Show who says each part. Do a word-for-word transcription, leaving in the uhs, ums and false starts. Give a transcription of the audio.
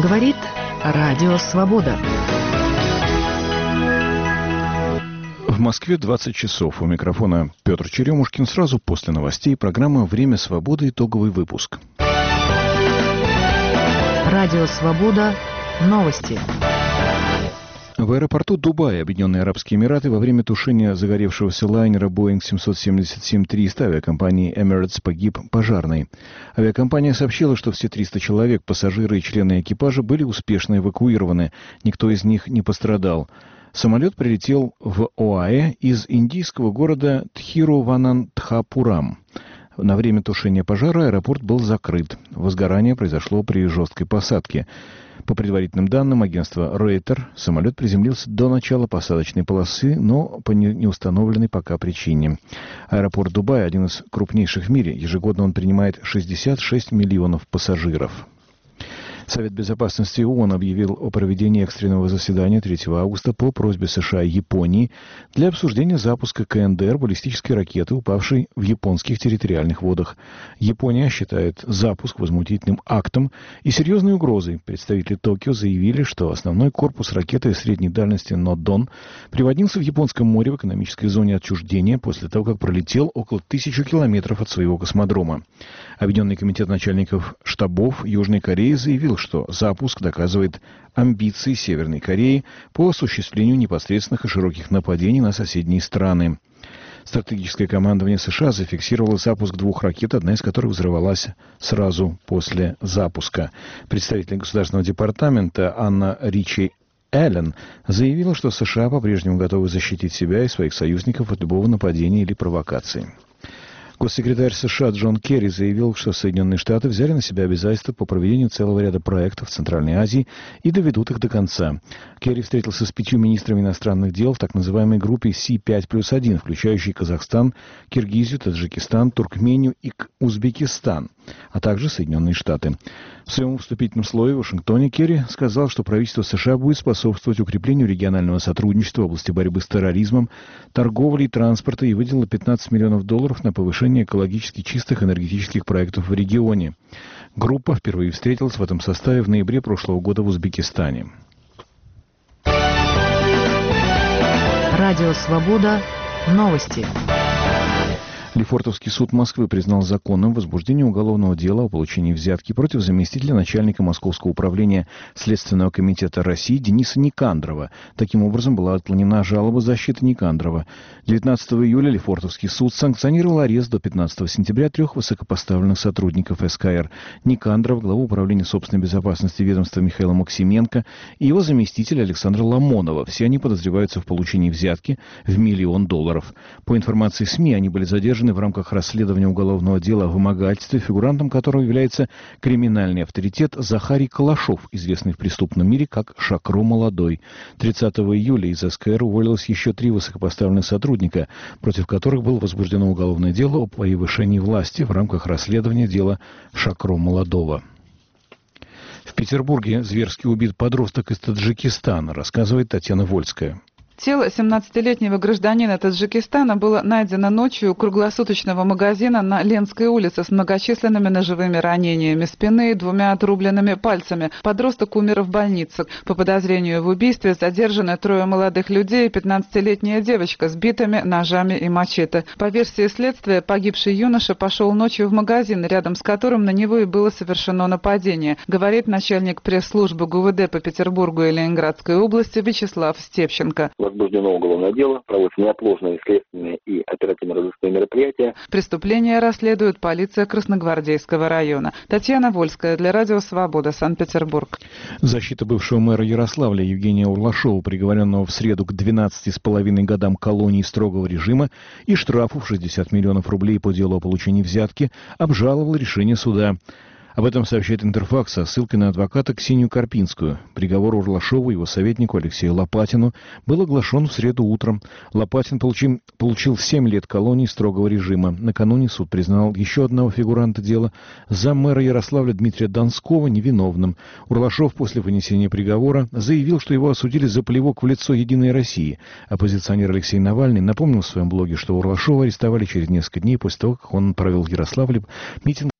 Speaker 1: Говорит Радио Свобода.
Speaker 2: В Москве двадцать часов. У микрофона Петр Черемушкин. Сразу после новостей программа «Время свободы». Итоговый выпуск.
Speaker 1: Радио Свобода. Новости.
Speaker 2: В аэропорту Дубая, Объединенные Арабские Эмираты, во время тушения загоревшегося лайнера Boeing семьсот семьдесят семь триста авиакомпании Emirates погиб пожарный. Авиакомпания сообщила, что все триста человек, пассажиры и члены экипажа, были успешно эвакуированы. Никто из них не пострадал. Самолет прилетел в ОАЭ из индийского города Тхируванантхапурам. На время тушения пожара аэропорт был закрыт. Возгорание произошло при жесткой посадке. По предварительным данным агентства Reuters, самолет приземлился до начала посадочной полосы, но по неустановленной пока причине. Аэропорт Дубая – один из крупнейших в мире. Ежегодно он принимает шестьдесят шесть миллионов пассажиров. Совет безопасности ООН объявил о проведении экстренного заседания третьего августа по просьбе США и Японии для обсуждения запуска КНДР баллистической ракеты, упавшей в японских территориальных водах. Япония считает запуск возмутительным актом и серьезной угрозой. Представители Токио заявили, что основной корпус ракеты средней дальности Нодон приводнился в Японском море в экономической зоне отчуждения после того, как пролетел около тысячи километров от своего космодрома. Объединенный комитет начальников штабов Южной Кореи заявил, что запуск доказывает амбиции Северной Кореи по осуществлению непосредственных и широких нападений на соседние страны. Стратегическое командование США зафиксировало запуск двух ракет, одна из которых взорвалась сразу после запуска. Представитель Государственного департамента Анна Ричи Эллен заявила, что США по-прежнему готовы защитить себя и своих союзников от любого нападения или провокации. Госсекретарь США Джон Керри заявил, что Соединенные Штаты взяли на себя обязательства по проведению целого ряда проектов в Центральной Азии и доведут их до конца. Керри встретился с пятью министрами иностранных дел в так называемой группе Си пять плюс один, включающей Казахстан, Киргизию, Таджикистан, Туркмению и Узбекистан, а также Соединенные Штаты. В своем вступительном слове в Вашингтоне Керри сказал, что правительство США будет способствовать укреплению регионального сотрудничества в области борьбы с терроризмом, торговли и транспорта и выделило пятнадцать миллионов долларов на повышение экологически чистых энергетических проектов в регионе. Группа впервые встретилась в этом составе в ноябре прошлого года в Узбекистане.
Speaker 1: Радио Свобода. Новости.
Speaker 2: Лефортовский суд Москвы признал законным возбуждение уголовного дела о получении взятки против заместителя начальника Московского управления Следственного комитета России Дениса Никандрова. Таким образом, была отклонена жалоба защиты Никандрова. девятнадцатого июля Лефортовский суд санкционировал арест до пятнадцатого сентября трех высокопоставленных сотрудников СКР: Никандров, главу управления собственной безопасности ведомства Михаила Максименко и его заместителя Александра Ломонова. Все они подозреваются в получении взятки в миллион долларов. По информации СМИ, они были задержаны в рамках расследования уголовного дела о вымогательстве, фигурантом которого является криминальный авторитет Захарий Калашов, известный в преступном мире как Шакро Молодой. тридцатого июля из СКР уволилось еще три высокопоставленных сотрудника, против которых было возбуждено уголовное дело о превышении власти в рамках расследования дела Шакро Молодого. В Петербурге зверски убит подросток из Таджикистана, рассказывает Татьяна Вольская.
Speaker 3: Тело семнадцатилетнего гражданина Таджикистана было найдено ночью у круглосуточного магазина на Ленской улице с многочисленными ножевыми ранениями спины и двумя отрубленными пальцами. Подросток умер в больнице. По подозрению в убийстве задержаны трое молодых людей и пятнадцатилетняя девочка с битами, ножами и мачете. По версии следствия, погибший юноша пошел ночью в магазин, рядом с которым на него и было совершено нападение, говорит начальник пресс-службы ГУВД по Петербургу и Ленинградской области Вячеслав Степченко.
Speaker 4: Возбуждено уголовное дело, проводятся неотложные следственные и оперативно-розыскные мероприятия.
Speaker 3: Преступление расследует полиция Красногвардейского района. Татьяна Вольская для Радио Свобода, Санкт-Петербург.
Speaker 2: Защита бывшего мэра Ярославля Евгения Урлашова, приговоренного в среду к двенадцати с половиной годам колонии строгого режима и штрафу в шестьдесят миллионов рублей по делу о получении взятки, обжаловал решение суда. Об этом сообщает Интерфакс со ссылкой на адвоката Ксению Карпинскую. Приговор Урлашову и его советнику Алексею Лопатину был оглашен в среду утром. Лопатин получил, получил семь лет колонии строгого режима. Накануне суд признал еще одного фигуранта дела, заммэра Ярославля Дмитрия Донского, невиновным. Урлашов после вынесения приговора заявил, что его осудили за плевок в лицо «Единой России». Оппозиционер Алексей Навальный напомнил в своем блоге, что Урлашова арестовали через несколько дней после того, как он провел в Ярославле митинг